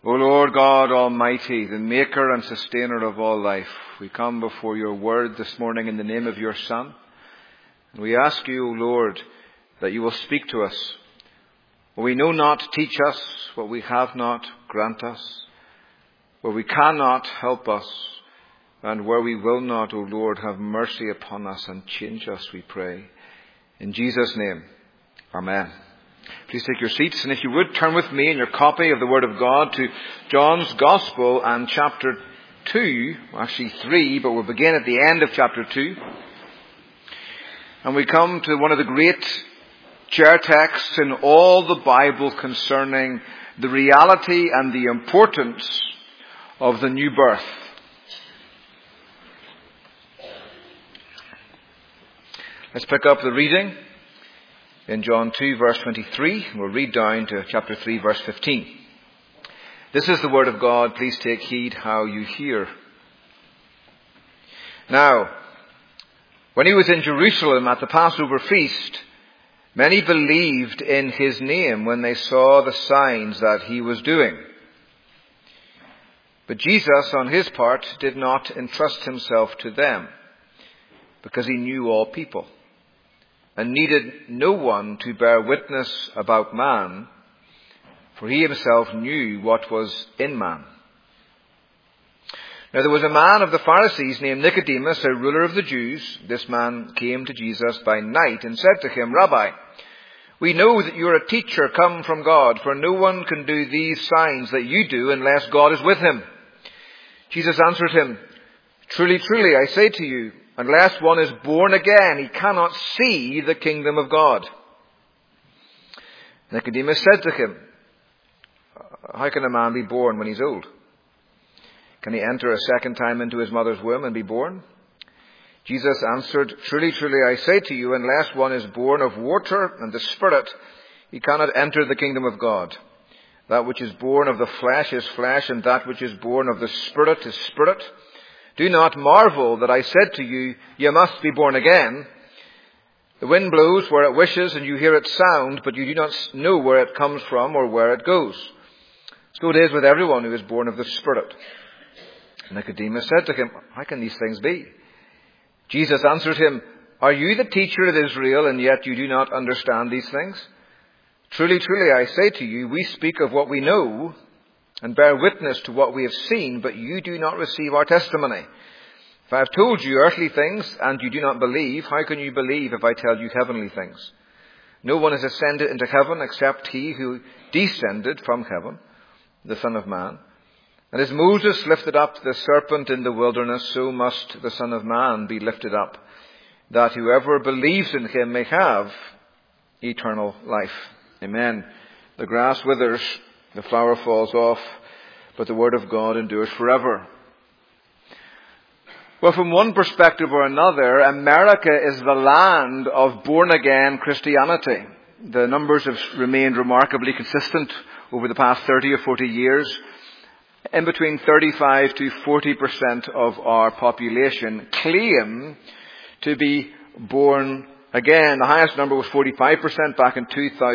O Lord God Almighty, the maker and sustainer of all life, we come before your word this morning in the name of your Son. And we ask you, O Lord, that you will speak to us. What we know not, teach us. What we have not, grant us. Where we cannot, help us. And where we will not, O Lord, have mercy upon us and change us, we pray. In Jesus' name, amen. Please take your seats, and if you would, turn with me in your copy of the Word of God to John's Gospel and chapter 2, actually 3, but we'll begin at the end of chapter 2. And we come to one of the great chair texts in all the Bible concerning the reality and the importance of the new birth. Let's pick up the reading in John 2 verse 23. We'll read down to chapter 3 verse 15. This is the word of God. Please take heed how you hear. Now, when he was in Jerusalem at the Passover feast, many believed in his name when they saw the signs that he was doing. But Jesus, on his part, did not entrust himself to them, because he knew all people, and needed no one to bear witness about man, for he himself knew what was in man. Now there was a man of the Pharisees named Nicodemus, a ruler of the Jews. This man came to Jesus by night and said to him, Rabbi, we know that you are a teacher come from God, for no one can do these signs that you do unless God is with him. Jesus answered him, Truly, truly, I say to you, unless one is born again, he cannot see the kingdom of God. Nicodemus said to him, How can a man be born when he's old? Can he enter a second time into his mother's womb and be born? Jesus answered, Truly, truly, I say to you, unless one is born of water and the Spirit, he cannot enter the kingdom of God. That which is born of the flesh is flesh, and that which is born of the Spirit is spirit. Do not marvel that I said to you, you must be born again. The wind blows where it wishes, and you hear its sound, but you do not know where it comes from or where it goes. So it is with everyone who is born of the Spirit. Nicodemus said to him, How can these things be? Jesus answered him, Are you the teacher of Israel, and yet you do not understand these things? Truly, truly, I say to you, we speak of what we know, and bear witness to what we have seen, but you do not receive our testimony. If I have told you earthly things, and you do not believe, how can you believe if I tell you heavenly things? No one has ascended into heaven except he who descended from heaven, the Son of Man. And as Moses lifted up the serpent in the wilderness, so must the Son of Man be lifted up, that whoever believes in him may have eternal life. Amen. The grass withers, the flower falls off, but the word of God endures forever. Well, from one perspective or another, America is the land of born-again Christianity. The numbers have remained remarkably consistent over the past 30 or 40 years. In between 35 to 40% of our population claim to be born again. The highest number was 45% back in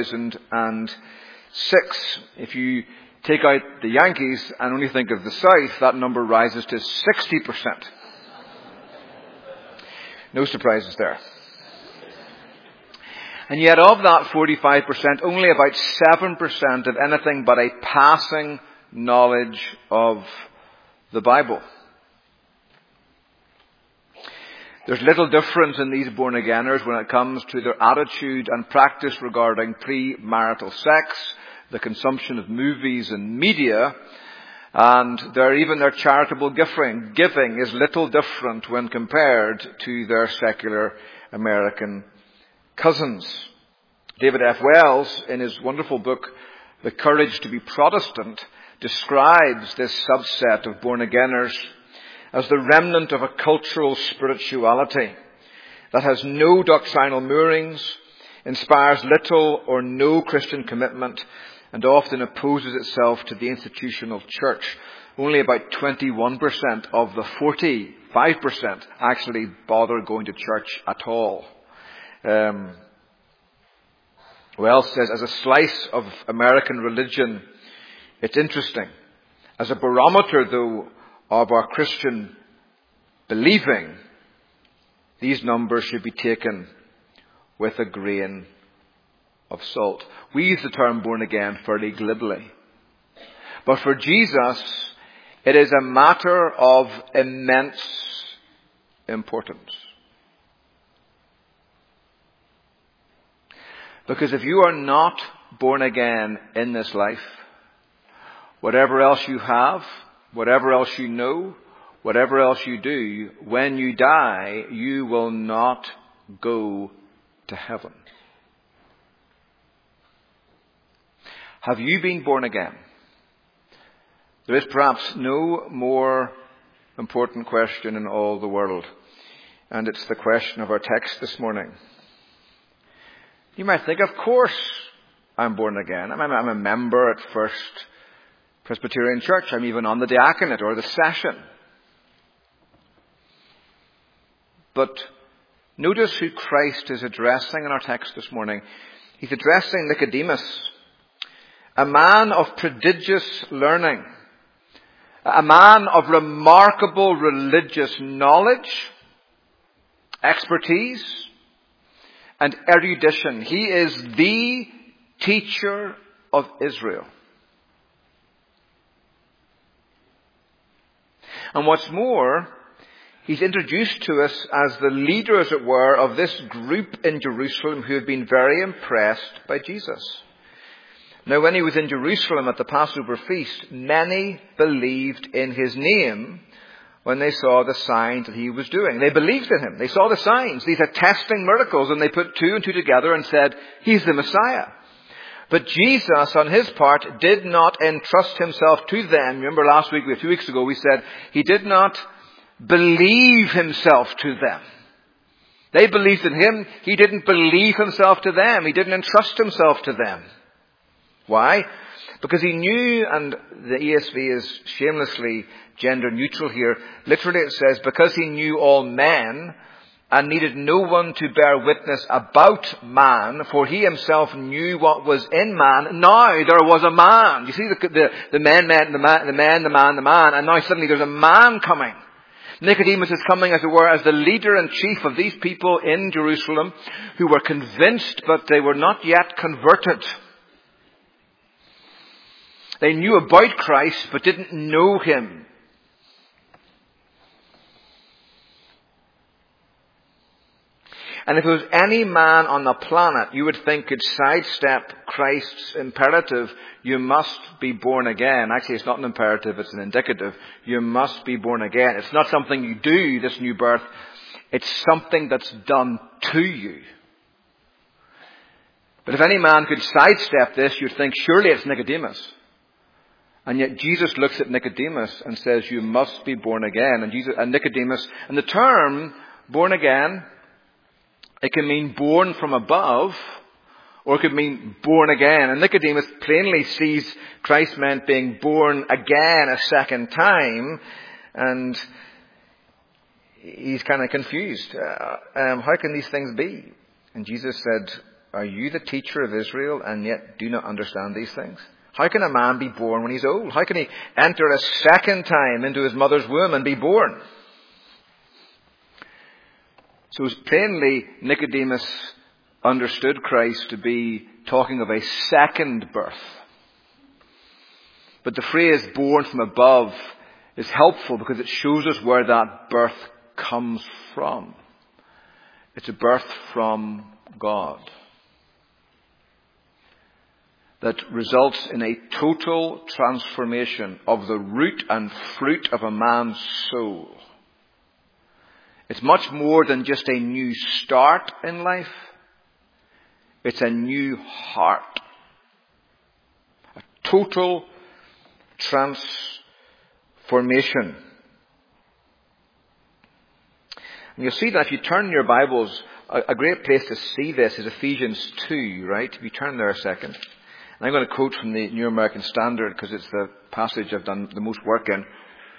2006. If you take out the Yankees and only think of the South, that number rises to 60%. No surprises there. And yet of that 45%, only about 7% have anything but a passing knowledge of the Bible. There's little difference in these born-againers when it comes to their attitude and practice regarding premarital sex, the consumption of movies and media, and even their charitable giving. Giving is little different when compared to their secular American cousins. David F. Wells, in his wonderful book, The Courage to be Protestant, describes this subset of born-againers as the remnant of a cultural spirituality that has no doctrinal moorings, inspires little or no Christian commitment, and often opposes itself to the institutional church. Only about 21% of the 45% actually bother going to church at all. Wells says, as a slice of American religion, it's interesting As a barometer, though, of our Christian believing, these numbers should be taken with a grain of salt. We use the term born again fairly glibly. But for Jesus, it is a matter of immense importance. Because if you are not born again in this life, whatever else you have, whatever else you know, whatever else you do, when you die, you will not go to heaven. Have you been born again? There is perhaps no more important question in all the world, and it's the question of our text this morning. You might think, of course I'm born again. I'm a member at First Presbyterian Church. I'm even on the diaconate or the session. But notice who Christ is addressing in our text this morning. He's addressing Nicodemus, a man of prodigious learning, a man of remarkable religious knowledge, expertise, and erudition. He is the teacher of Israel. And what's more, he's introduced to us as the leader, as it were, of this group in Jerusalem who had been very impressed by Jesus. Now, when he was in Jerusalem at the Passover feast, many believed in his name when they saw the signs that he was doing. They believed in him. They saw the signs, these attesting miracles, and they put two and two together and said, he's the Messiah. But Jesus, on his part, did not entrust himself to them. Remember last week, a few weeks ago, we said he did not believe himself to them. They believed in him. He didn't believe himself to them. He didn't entrust himself to them. Why? Because he knew, and the ESV is shamelessly gender neutral here. Literally it says, because he knew all men and needed no one to bear witness about man, for he himself knew what was in man. Now there was a man. You see the man, and now suddenly there's a man coming. Nicodemus is coming, as it were, as the leader and chief of these people in Jerusalem who were convinced, but they were not yet converted. They knew about Christ, but didn't know him. And if there was any man on the planet you would think could sidestep Christ's imperative, you must be born again. Actually, it's not an imperative, it's an indicative. You must be born again. It's not something you do, this new birth. It's something that's done to you. But if any man could sidestep this, you'd think surely it's Nicodemus. And yet Jesus looks at Nicodemus and says, you must be born again. And Nicodemus, and the term born again, it can mean born from above, or it could mean born again. And Nicodemus plainly sees Christ meant being born again a second time, and he's kind of confused. How can these things be? And Jesus said, are you the teacher of Israel and yet do not understand these things? How can a man be born when he's old? How can he enter a second time into his mother's womb and be born? So plainly, Nicodemus understood Christ to be talking of a second birth. But the phrase born from above is helpful because it shows us where that birth comes from. It's a birth from God that results in a total transformation of the root and fruit of a man's soul. It's much more than just a new start in life. It's a new heart. A total transformation. And you'll see that if you turn your Bibles, a great place to see this is Ephesians 2, right? If you turn there a second. And I'm going to quote from the New American Standard because it's the passage I've done the most work in.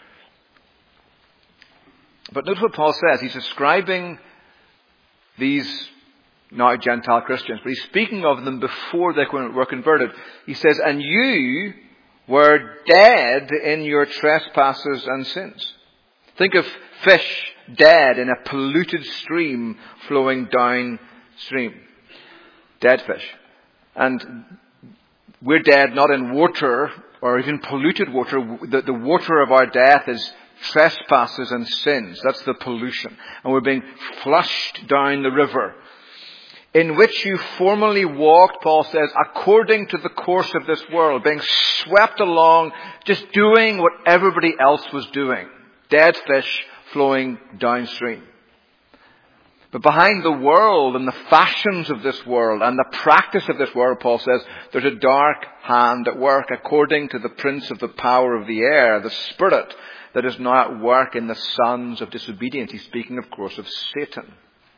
But notice what Paul says. He's describing these now Gentile Christians, but he's speaking of them before they were converted. He says, and you were dead in your trespasses and sins. Think of fish dead in a polluted stream flowing downstream. Dead fish. And we're dead not in water or even polluted water. The water of our death is trespasses and sins. That's the pollution. And we're being flushed down the river, in which you formerly walked, Paul says, according to the course of this world, being swept along, just doing what everybody else was doing. Dead fish flowing downstream. But behind the world and the fashions of this world and the practice of this world, Paul says, there's a dark hand at work according to the prince of the power of the air, the spirit that is now at work in the sons of disobedience. He's speaking, of course, of Satan.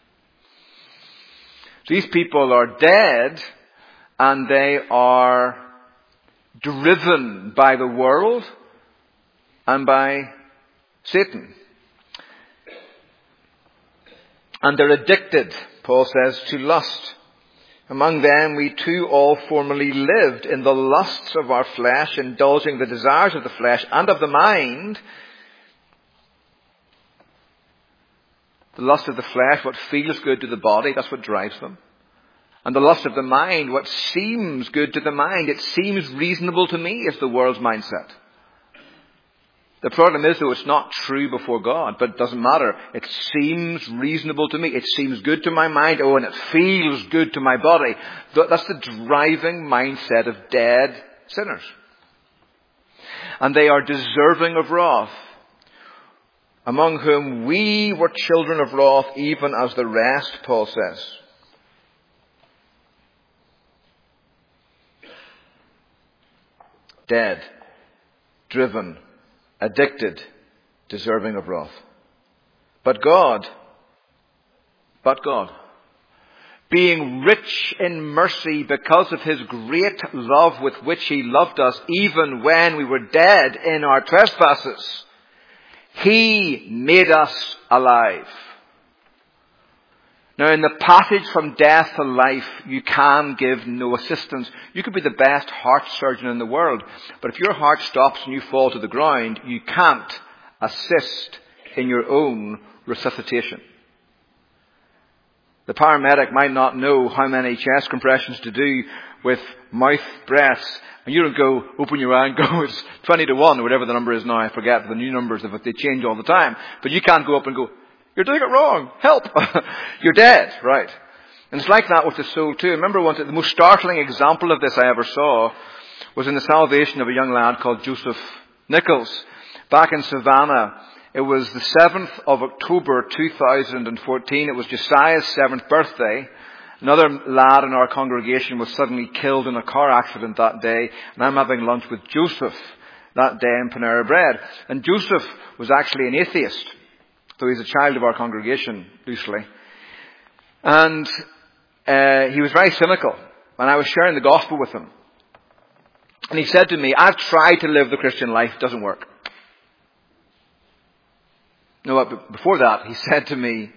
So these people are dead, and they are driven by the world and by Satan. And they're addicted, Paul says, to lust. Among them we too all formerly lived in the lusts of our flesh, indulging the desires of the flesh and of the mind. The lust of the flesh, what feels good to the body, that's what drives them. And the lust of the mind, what seems good to the mind. It seems reasonable to me, is the world's mindset. The problem is, though, it's not true before God, but it doesn't matter. It seems reasonable to me. It seems good to my mind. Oh, and it feels good to my body. That's the driving mindset of dead sinners. And they are deserving of wrath, among whom we were children of wrath, even as the rest, Paul says. Dead, driven, addicted, deserving of wrath. But God, being rich in mercy because of his great love with which he loved us, even when we were dead in our trespasses, he made us alive. Now, in the passage from death to life, you can give no assistance. You could be the best heart surgeon in the world, but if your heart stops and you fall to the ground, you can't assist in your own resuscitation. The paramedic might not know how many chest compressions to do with mouth breaths, and you don't go, open your eye and go, it's 20 to 1, or whatever the number is now. I forget the new numbers, they change all the time. But you can't go up and go, you're doing it wrong. Help. You're dead. Right. And it's like that with the soul too. I remember once, the most startling example of this I ever saw was in the salvation of a young lad called Joseph Nichols. Back in Savannah, it was the 7th of October 2014. It was Josiah's 7th birthday. Another lad in our congregation was suddenly killed in a car accident that day. And I'm having lunch with Joseph that day in Panera Bread. And Joseph was actually an atheist. So he's a child of our congregation, loosely. And he was very cynical. And I was sharing the gospel with him. And he said to me, I've tried to live the Christian life. It doesn't work. No, but before that, he said to me,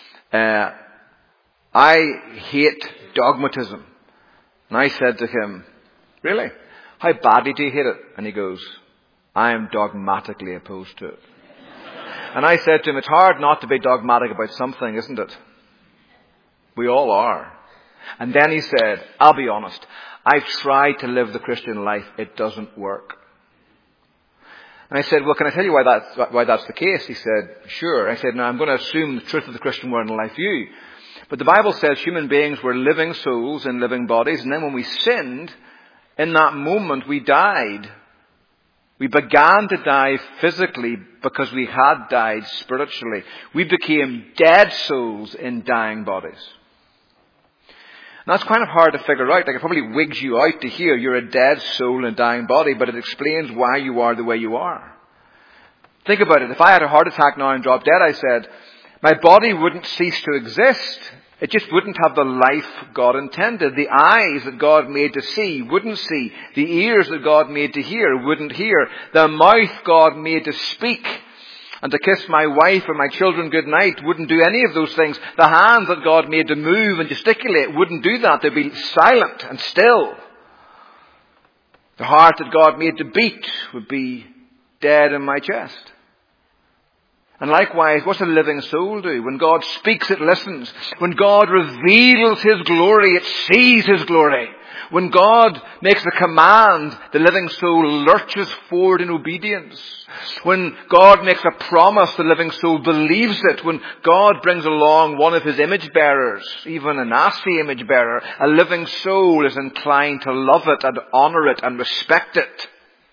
I hate dogmatism. And I said to him, really? How badly do you hate it? And he goes, I am dogmatically opposed to it. And I said to him, it's hard not to be dogmatic about something, isn't it? We all are. And then he said, I'll be honest, I've tried to live the Christian life. It doesn't work. And I said, well, can I tell you why that's the case? He said, sure. I said, now I'm going to assume the truth of the Christian word in life view. But the Bible says human beings were living souls in living bodies. And then when we sinned, in that moment we died. We began to die physically because we had died spiritually. We became dead souls in dying bodies. And that's kind of hard to figure out. Like, it probably wigs you out to hear you're a dead soul in a dying body, but it explains why you are the way you are. Think about it. If I had a heart attack now and dropped dead, I said, my body wouldn't cease to exist. It just wouldn't have the life God intended. The eyes that God made to see wouldn't see. The ears that God made to hear wouldn't hear. The mouth God made to speak and to kiss my wife or my children goodnight wouldn't do any of those things. The hands that God made to move and gesticulate wouldn't do that. They'd be silent and still. The heart that God made to beat would be dead in my chest. And likewise, what's a living soul do? When God speaks, it listens. When God reveals His glory, it sees His glory. When God makes a command, the living soul lurches forward in obedience. When God makes a promise, the living soul believes it. When God brings along one of His image bearers, even a nasty image bearer, a living soul is inclined to love it and honor it and respect it.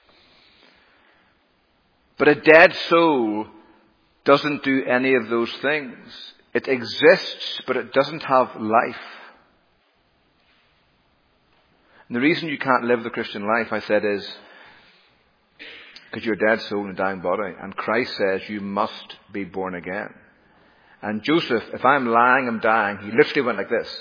But a dead soul doesn't do any of those things. It exists, but it doesn't have life. And the reason you can't live the Christian life, I said, is because you're a dead soul in a dying body. And Christ says you must be born again. And Joseph, if I'm lying, I'm dying, he literally went like this.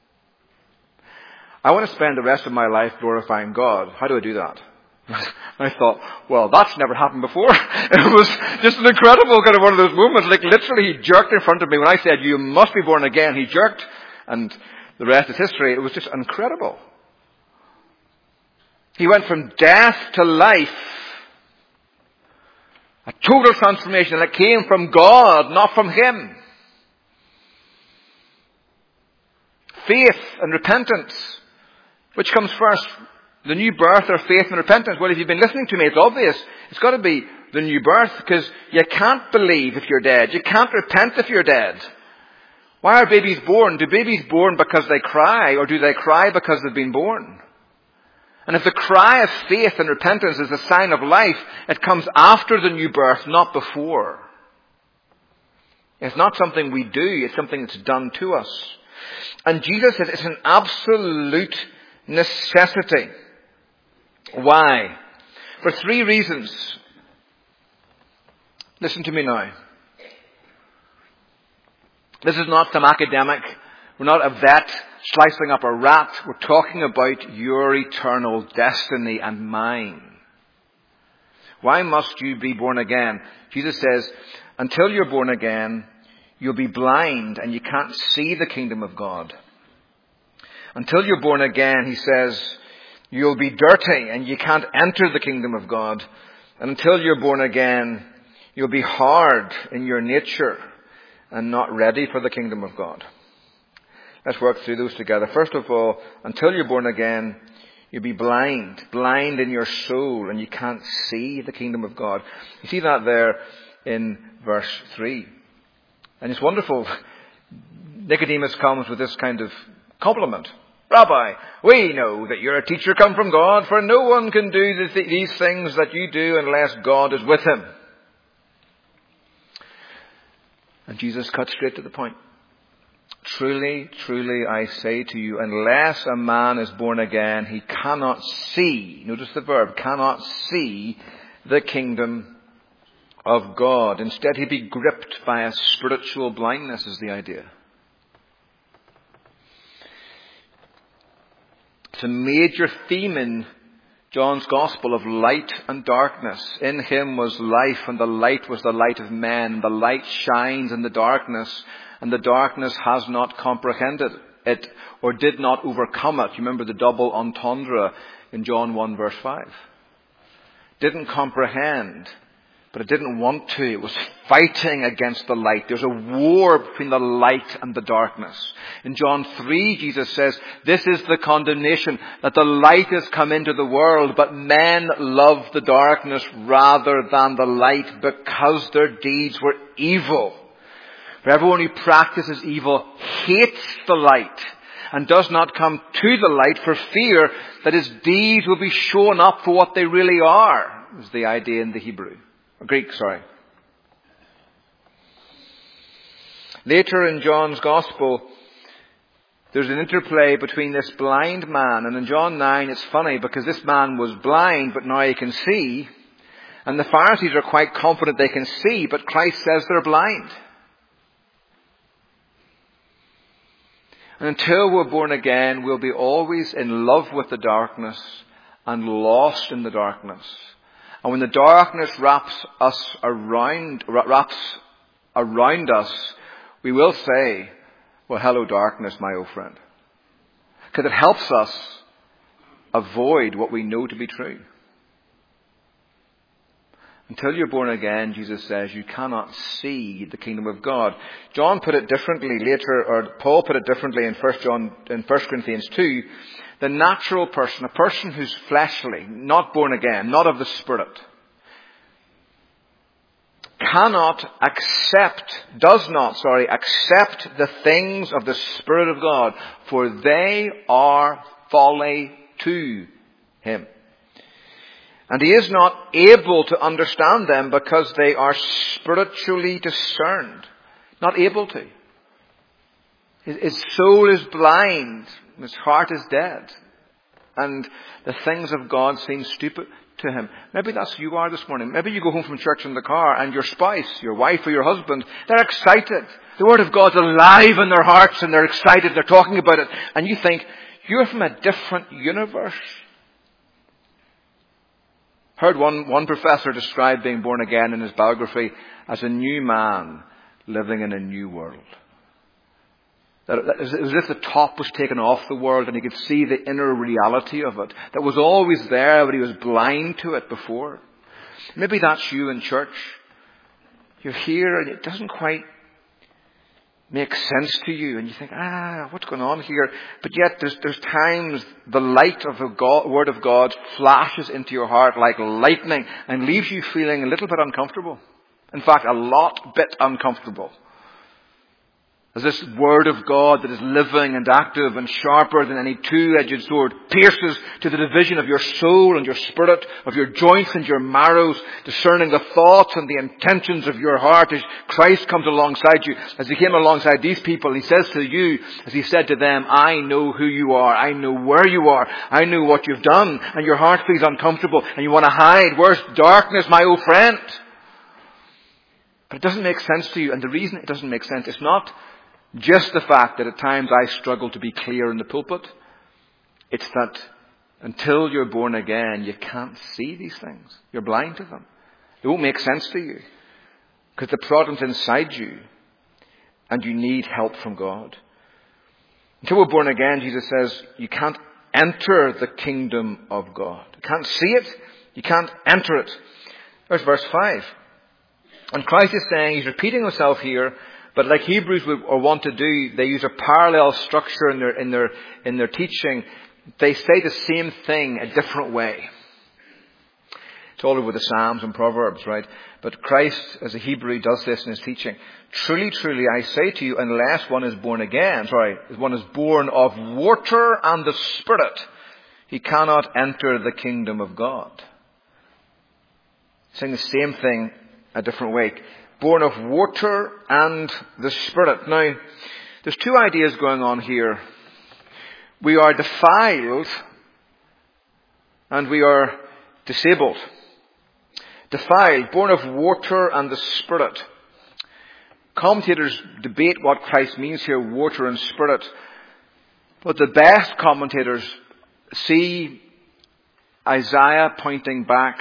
I want to spend the rest of my life glorifying God. How do I do that? I thought, well, that's never happened before. It was just an incredible kind of one of those moments. Like literally he jerked in front of me. When I said, you must be born again, he jerked. And the rest is history. It was just incredible. He went from death to life. A total transformation that came from God, not from him. Faith and repentance. Which comes first? The new birth or faith and repentance? Well, if you've been listening to me, it's obvious. It's got to be the new birth, because you can't believe if you're dead. You can't repent if you're dead. Why are babies born? Do babies born because they cry, or do they cry because they've been born? And if the cry of faith and repentance is a sign of life, it comes after the new birth, not before. It's not something we do, it's something that's done to us. And Jesus says it's an absolute necessity. Why? For 3 reasons. Listen to me now. This is not some academic. We're not a vet slicing up a rat. We're talking about your eternal destiny and mine. Why must you be born again? Jesus says, until you're born again, you'll be blind and you can't see the kingdom of God. Until you're born again, he says, you'll be dirty and you can't enter the kingdom of God. And until you're born again, you'll be hard in your nature and not ready for the kingdom of God. Let's work through those together. First of all, until you're born again, you'll be blind in your soul, and you can't see the kingdom of God. You see that there in verse 3. And it's wonderful. Nicodemus comes with this kind of compliment. Rabbi, we know that you're a teacher come from God, for no one can do these things that you do unless God is with him. And Jesus cut straight to the point. Truly, truly, I say to you, unless a man is born again, he cannot see, notice the verb, cannot see the kingdom of God. Instead, he'd be gripped by a spiritual blindness, is the idea. It's a major theme in John's Gospel of light and darkness. In him was life, and the light was the light of men. The light shines in the darkness, and the darkness has not comprehended it or did not overcome it. You remember the double entendre in John 1 verse 5. Didn't comprehend, but it didn't want to. It was fighting against the light. There's a war between the light and the darkness. In John 3, Jesus says, this is the condemnation, that the light has come into the world, but men love the darkness rather than the light because their deeds were evil. For everyone who practices evil hates the light and does not come to the light for fear that his deeds will be shown up for what they really are, is the idea in the Greek. Later in John's Gospel, there's an interplay between this blind man, and in John 9 it's funny because this man was blind but now he can see, and the Pharisees are quite confident they can see, but Christ says they're blind. And until we're born again, we'll be always in love with the darkness and lost in the darkness. And when the darkness wraps around us, we will say, well, hello darkness, my old friend. Because it helps us avoid what we know to be true. Until you're born again, Jesus says, you cannot see the kingdom of God. John put it differently later, or Paul put it differently in 1 Corinthians 2. The natural person, a person who's fleshly, not born again, not of the Spirit, does not accept the things of the Spirit of God, for they are folly to him. And he is not able to understand them because they are spiritually discerned. Not able to. His soul is blind. His heart is dead. And the things of God seem stupid to him. Maybe that's who you are this morning. Maybe you go home from church in the car and your spouse, your wife or your husband, they're excited. The Word of God's alive in their hearts and they're excited. They're talking about it. And you think, you're from a different universe. Heard one professor describe being born again in his biography as a new man living in a new world. That it was as if the top was taken off the world and he could see the inner reality of it. That was always there, but he was blind to it before. Maybe that's you in church. You're here and it doesn't quite make sense to you. And you think, what's going on here? But yet there's times the light of the Word of God flashes into your heart like lightning and leaves you feeling a little bit uncomfortable. In fact, a bit uncomfortable. As this Word of God that is living and active and sharper than any two-edged sword pierces to the division of your soul and your spirit, of your joints and your marrows, discerning the thoughts and the intentions of your heart as Christ comes alongside you. As he came alongside these people, he says to you, as he said to them, I know who you are. I know where you are. I know what you've done. And your heart feels uncomfortable and you want to hide. Where's darkness, my old friend? But it doesn't make sense to you. And the reason it doesn't make sense is not just the fact that at times I struggle to be clear in the pulpit. It's that until you're born again, you can't see these things. You're blind to them. They won't make sense to you. Because the problem's inside you. And you need help from God. Until we're born again, Jesus says, you can't enter the kingdom of God. You can't see it. You can't enter it. There's verse 5. And Christ is saying, he's repeating himself here, but like Hebrews would or want to do, they use a parallel structure in their teaching. They say the same thing a different way. It's all over the Psalms and Proverbs, right? But Christ, as a Hebrew, does this in his teaching. Truly, truly, I say to you, unless one is born one is born of water and the Spirit, he cannot enter the kingdom of God. Saying the same thing a different way. Born of water and the Spirit. Now, there's two ideas going on here. We are defiled and we are disabled. Defiled, born of water and the Spirit. Commentators debate what Christ means here, water and Spirit. But the best commentators see John pointing back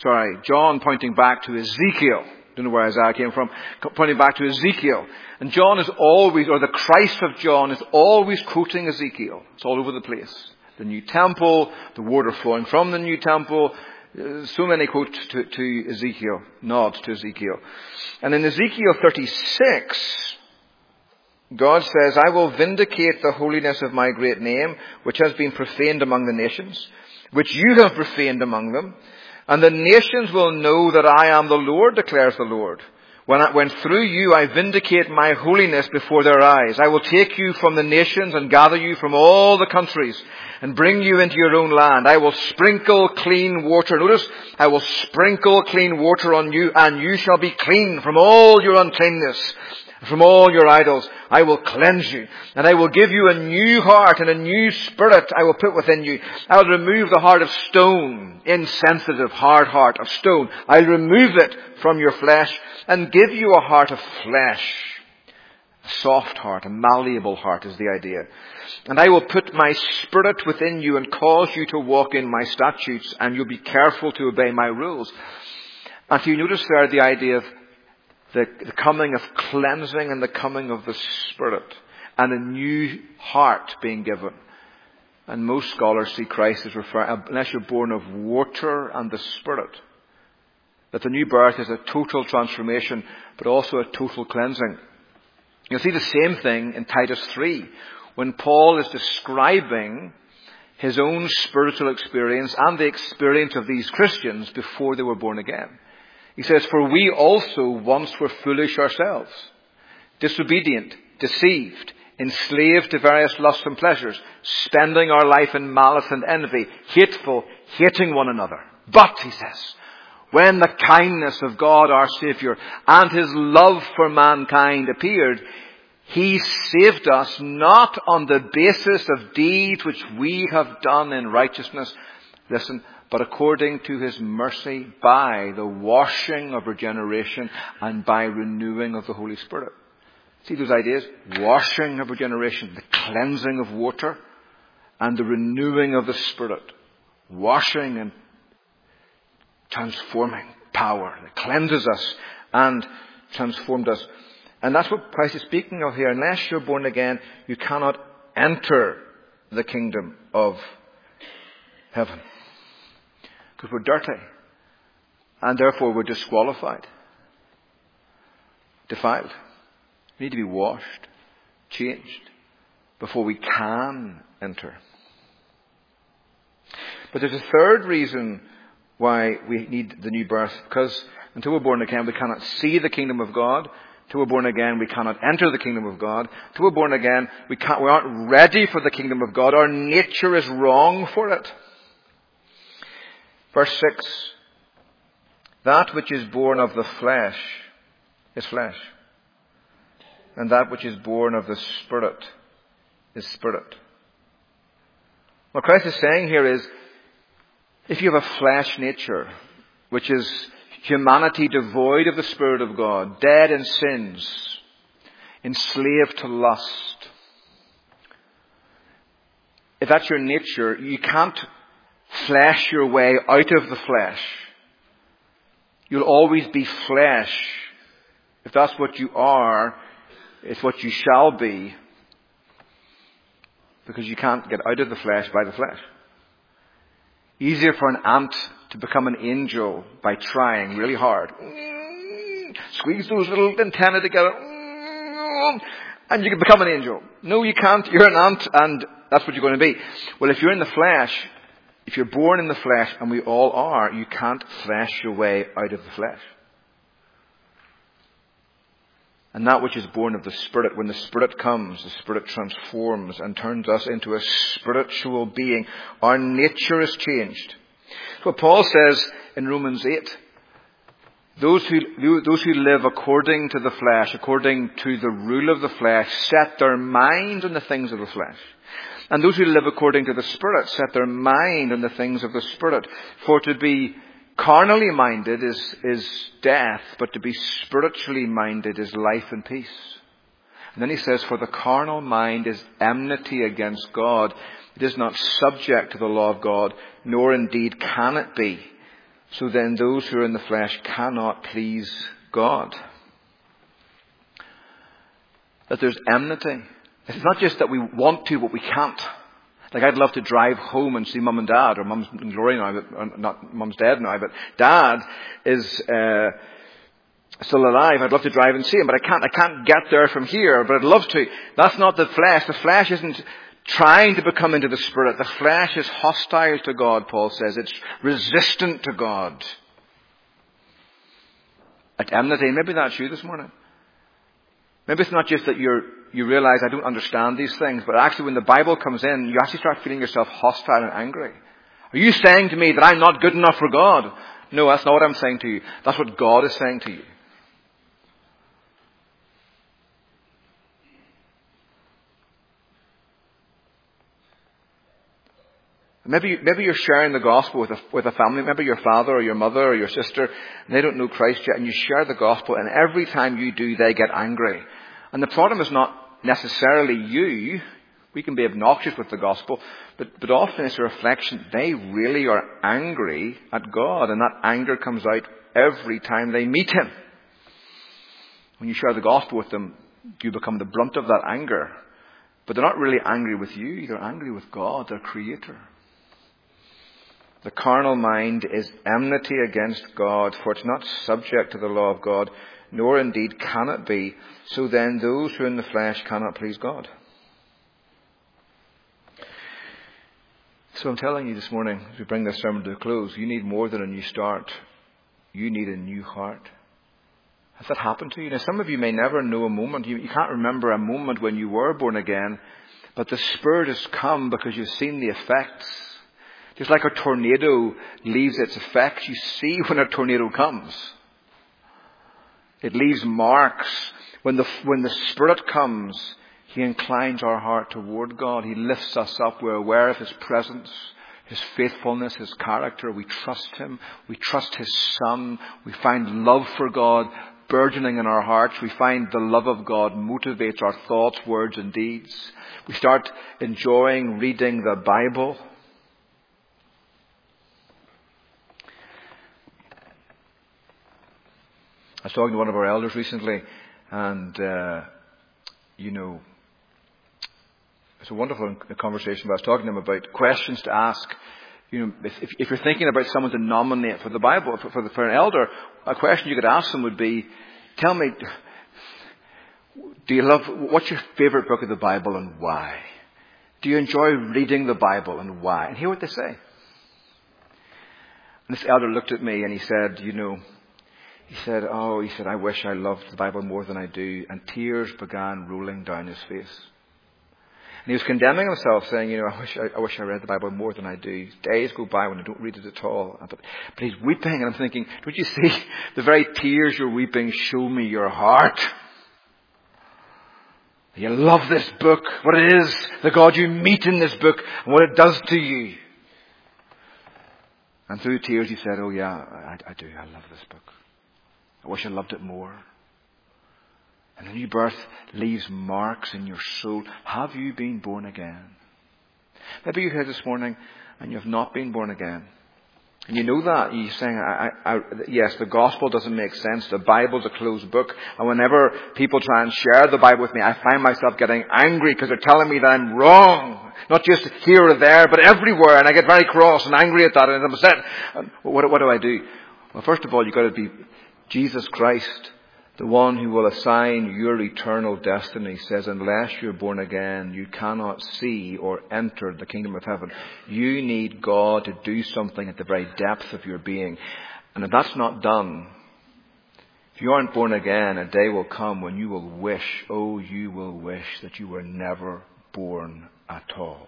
to Ezekiel. Don't know where Isaiah came from. Pointing back to Ezekiel. And John is always, or the Christ of John is always quoting Ezekiel. It's all over the place. The new temple, the water flowing from the new temple. So many quotes to Ezekiel, nods to Ezekiel. And in Ezekiel 36, God says, I will vindicate the holiness of my great name, which has been profaned among the nations, which you have profaned among them. And the nations will know that I am the Lord, declares the Lord. When through you I vindicate my holiness before their eyes. I will take you from the nations and gather you from all the countries and bring you into your own land. I will sprinkle clean water. Notice, I will sprinkle clean water on you and you shall be clean from all your uncleanness. From all your idols, I will cleanse you. And I will give you a new heart and a new spirit I will put within you. I will remove the heart of stone, insensitive, hard heart of stone. I'll remove it from your flesh and give you a heart of flesh. A soft heart, a malleable heart is the idea. And I will put my spirit within you and cause you to walk in my statutes, and you'll be careful to obey my rules. And so you notice there the idea of the coming of cleansing and the coming of the Spirit and a new heart being given. And most scholars see Christ as referring, unless you're born of water and the Spirit, that the new birth is a total transformation, but also a total cleansing. You'll see the same thing in Titus 3, when Paul is describing his own spiritual experience and the experience of these Christians before they were born again. He says, "For we also once were foolish ourselves, disobedient, deceived, enslaved to various lusts and pleasures, spending our life in malice and envy, hateful, hating one another. But," he says, "when the kindness of God our Saviour and His love for mankind appeared, He saved us not on the basis of deeds which we have done in righteousness," listen, "but according to His mercy by the washing of regeneration and by renewing of the Holy Spirit." See those ideas? Washing of regeneration, the cleansing of water, and the renewing of the Spirit. Washing and transforming power that cleanses us and transformed us. And that's what Christ is speaking of here. Unless you're born again, you cannot enter the kingdom of heaven. Because we're dirty. And therefore we're disqualified. Defiled. We need to be washed, changed, before we can enter. But there's a third reason why we need the new birth. Because until we're born again, we cannot see the kingdom of God. Until we're born again, we cannot enter the kingdom of God. Until we're born again, we aren't ready for the kingdom of God. Our nature is wrong for it. Verse 6. "That which is born of the flesh is flesh. And that which is born of the Spirit is spirit." What Christ is saying here is, if you have a flesh nature, which is humanity devoid of the Spirit of God, dead in sins, enslaved to lust, if that's your nature, you can't flesh your way out of the flesh. You'll always be flesh. If that's what you are, it's what you shall be, because you can't get out of the flesh by the flesh. Easier for an ant to become an angel by trying really hard. Squeeze those little antennae together, and you can become an angel. No, you can't. You're an ant, and that's what you're going to be. Well, if you're in the flesh, if you're born in the flesh, and we all are, you can't flesh your way out of the flesh. And that which is born of the Spirit, when the Spirit comes, the Spirit transforms and turns us into a spiritual being. Our nature is changed. So Paul says in Romans 8, those who live according to the flesh, according to the rule of the flesh, set their mind on the things of the flesh. And those who live according to the Spirit set their mind on the things of the Spirit. For to be carnally minded is death, but to be spiritually minded is life and peace. And then he says, "For the carnal mind is enmity against God. It is not subject to the law of God, nor indeed can it be. So then those who are in the flesh cannot please God." That there's enmity. It's not just that we want to, but we can't. Like, I'd love to drive home and see Mum and Dad, or Mum's in glory now, but not Mum's dead now, but Dad is still alive. I'd love to drive and see him, but I can't get there from here, but I'd love to. That's not the flesh. The flesh isn't trying to become into the Spirit. The flesh is hostile to God, Paul says. It's resistant to God. At enmity. Maybe that's you this morning. Maybe it's not just that you realize I don't understand these things, but actually when the Bible comes in, you actually start feeling yourself hostile and angry. Are you saying to me that I'm not good enough for God? No, that's not what I'm saying to you. That's what God is saying to you. Maybe you're sharing the gospel with a family, maybe your father or your mother or your sister, and they don't know Christ yet, and you share the gospel, and every time you do, they get angry. And the problem is not necessarily you. We can be obnoxious with the gospel, but often it's a reflection. They really are angry at God, and that anger comes out every time they meet Him. When you share the gospel with them, you become the brunt of that anger. But they're not really angry with you. They're angry with God, their Creator. The carnal mind is enmity against God, for it's not subject to the law of God, nor indeed can it be. So then those who are in the flesh cannot please God. So I'm telling you this morning, as we bring this sermon to a close, you need more than a new start. You need a new heart. Has that happened to you? Now, some of you may never know a moment. You can't remember a moment when you were born again, but the Spirit has come because you've seen the effects. Just like a tornado leaves its effects, you see when a tornado comes. It leaves marks. When the Spirit comes, He inclines our heart toward God. He lifts us up. We're aware of His presence, His faithfulness, His character. We trust Him. We trust His Son. We find love for God burgeoning in our hearts. We find the love of God motivates our thoughts, words, and deeds. We start enjoying reading the Bible. I was talking to one of our elders recently, and, it's a wonderful conversation, but I was talking to him about questions to ask. If you're thinking about someone to nominate for the Bible, for an elder, a question you could ask them would be, tell me, what's your favorite book of the Bible and why? Do you enjoy reading the Bible and why? And hear what they say. And this elder looked at me and he said, I wish I loved the Bible more than I do. And tears began rolling down his face. And he was condemning himself, saying, I wish I read the Bible more than I do. Days go by when I don't read it at all. But he's weeping, and I'm thinking, don't you see? The very tears you're weeping show me your heart. You love this book, what it is, the God you meet in this book, and what it does to you. And through tears he said, I do. I love this book. I wish I loved it more. And the new birth leaves marks in your soul. Have you been born again? Maybe you're here this morning and you have not been born again. And you know that. You're saying, yes, the gospel doesn't make sense. The Bible's a closed book. And whenever people try and share the Bible with me, I find myself getting angry because they're telling me that I'm wrong. Not just here or there, but everywhere. And I get very cross and angry at that and I'm upset. And what do I do? Well, first of all, you've got to be Jesus Christ. The one who will assign your eternal destiny says, unless you're born again, you cannot see or enter the kingdom of heaven. You need God to do something at the very depth of your being. And if that's not done, if you aren't born again, a day will come when you will wish that you were never born at all.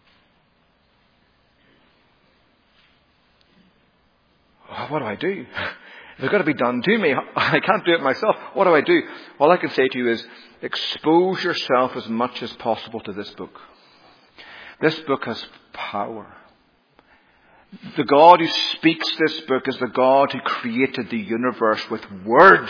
What do I do? It's got to be done to me. I can't do it myself. What do I do? All I can say to you is expose yourself as much as possible to this book. This book has power. The God who speaks this book is the God who created the universe with words.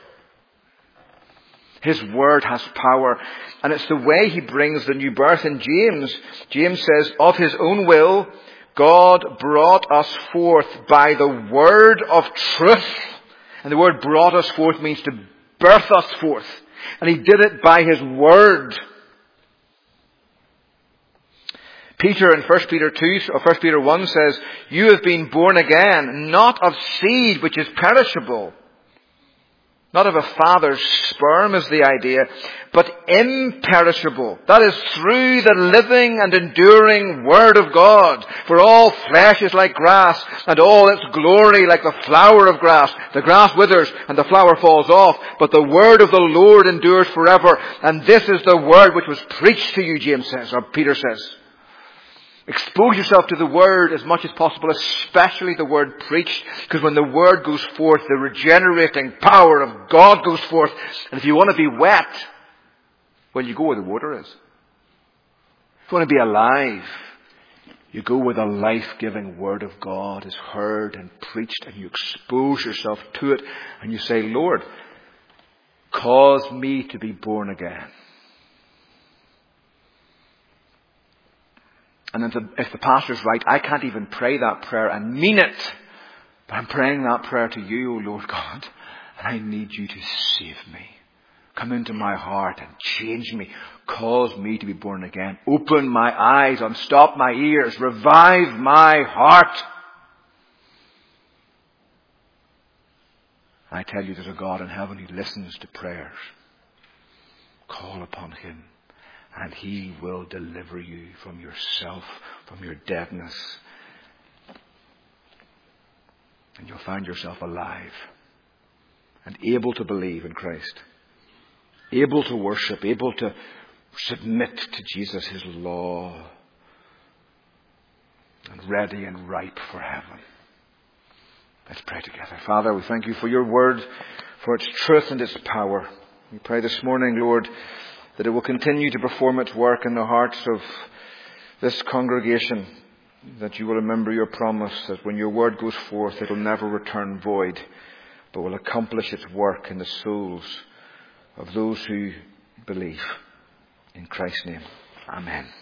His word has power. And it's the way he brings the new birth. In James says, of his own will, God brought us forth by the word of truth. And the word brought us forth means to birth us forth. And he did it by his word. Peter in 1 Peter 2 or 1 Peter 1 says, you have been born again, not of seed which is perishable. Not of a father's sperm is the idea, but imperishable. That is through the living and enduring Word of God. For all flesh is like grass, and all its glory like the flower of grass. The grass withers, and the flower falls off, but the Word of the Lord endures forever. And this is the Word which was preached to you, James says, or Peter says. Expose yourself to the Word as much as possible, especially the Word preached, because when the Word goes forth, the regenerating power of God goes forth. And if you want to be wet, well, you go where the water is. If you want to be alive, you go where the life-giving Word of God is heard and preached, and you expose yourself to it, and you say, Lord, cause me to be born again. And if the pastor's right, I can't even pray that prayer and mean it. But I'm praying that prayer to you, O Lord God. And I need you to save me. Come into my heart and change me. Cause me to be born again. Open my eyes, unstop my ears, revive my heart. I tell you, there's a God in heaven who listens to prayers. Call upon him, and he will deliver you from yourself, from your deadness. And you'll find yourself alive and able to believe in Christ. Able to worship, able to submit to Jesus, his law, and ready and ripe for heaven. Let's pray together. Father, we thank you for your word, for its truth and its power. We pray this morning, Lord, that it will continue to perform its work in the hearts of this congregation, that you will remember your promise that when your word goes forth, it will never return void, but will accomplish its work in the souls of those who believe. In Christ's name, amen.